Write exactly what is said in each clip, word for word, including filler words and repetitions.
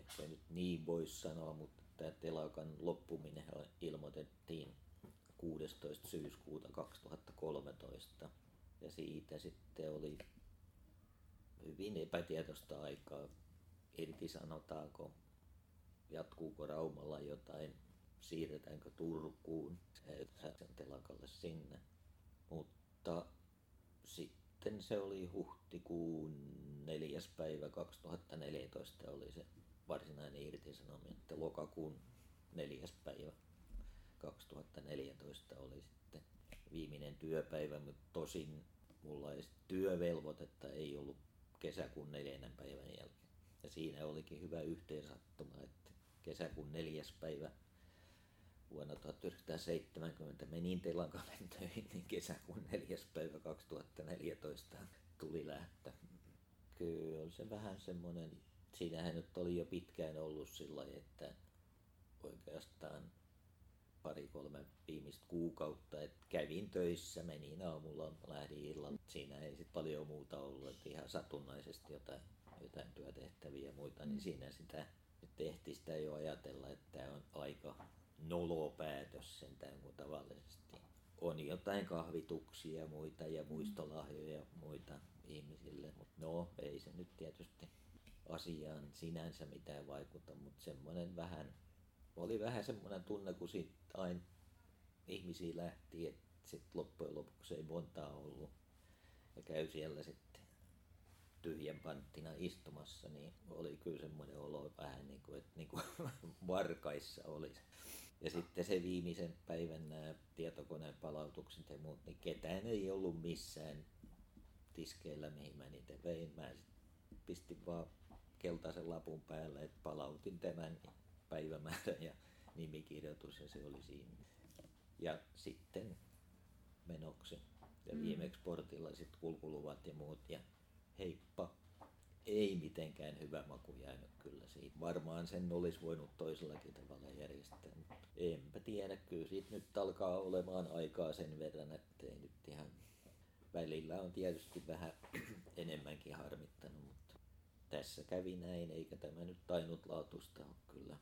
se nyt niin voisi sanoa, mutta tämä telakan loppuminen ilmoitettiin kuudestoista syyskuuta kaksituhattakolmetoista ja siitä sitten oli hyvin epätietoista aikaa, irtisanotaanko, jatkuuko Raumalla jotain, siirretäänkö Turkuun sen telakalle sinne, mutta sitten se oli huhtikuun neljäs päivä kaksituhattaneljätoista oli se varsinainen irtisanominen, että lokakuun neljäs päivä kaksituhattaneljätoista oli sitten viimeinen työpäivä, mutta tosin mulla ei työvelvoitetta ei ollut kesäkuun neljännen päivän jälkeen. Ja siinä olikin hyvä yhteensattuma, että kesäkuun neljäs päivä vuonna tuhatyhdeksänsataaseitsemänkymmentä menin telakalle töihin, niin kesäkuun neljäs päivä kaksituhattaneljätoista tuli lähtö. Kyllä oli se vähän semmoinen, siinähän nyt oli jo pitkään ollut sillä lailla, että oikeastaan pari-kolme viimeistä kuukautta, että kävin töissä, menin aamulla, lähdin illalla. Siinä ei sitten paljon muuta ollut, että ihan satunnaisesti jotain, jotain työtehtäviä ja muita, niin siinä sitä tehtiin sitä jo ajatella, että tämä on aika nolo päätös sentään, kun tavallisesti on jotain kahvituksia ja muita ja muistolahjoja ja muita ihmisille. No, ei se nyt tietysti asiaan sinänsä mitään vaikuta, mutta semmoinen vähän, oli vähän semmoinen tunne, kun siitä aina ihmisiä lähti, että sitten loppujen lopuksi ei montaa ollut ja käy siellä sitten tyhjän panttina istumassa, niin oli kyllä semmoinen olo vähän niin kuin, että niin kuin varkaissa olisi. Ja sitten se viimeisen päivän nämä tietokoneen palautukset ja muut, niin ketään ei ollut missään tiskeillä, mihin mä niitä vein. Mä pistin vaan keltaisen lapun päälle, että palautin tämän päivämäärän ja nimikirjoitus ja se oli siinä. Ja sitten menoksi ja viimeksi portilla sitten kulkuluvat ja muut ja heippa. Ei mitenkään hyvä maku jäänyt kyllä siitä. Varmaan sen olisi voinut toisellakin tavalla järjestää, mutta enpä tiedä. Kyllä siitä nyt alkaa olemaan aikaa sen verran, että ei nyt ihan välillä on tietysti vähän enemmänkin harmittanut, mutta tässä kävi näin, eikä tämä nyt ainutlaatuista ole kyllä.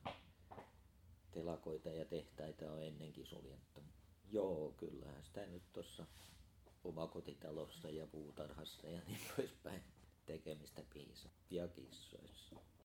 Telakoita ja tehtaita on ennenkin suljettu. Joo, kyllähän sitä nyt tuossa omakotitalossa ja puutarhassa ja niin poispäin tekemistä piisaa. Ja kissoissa.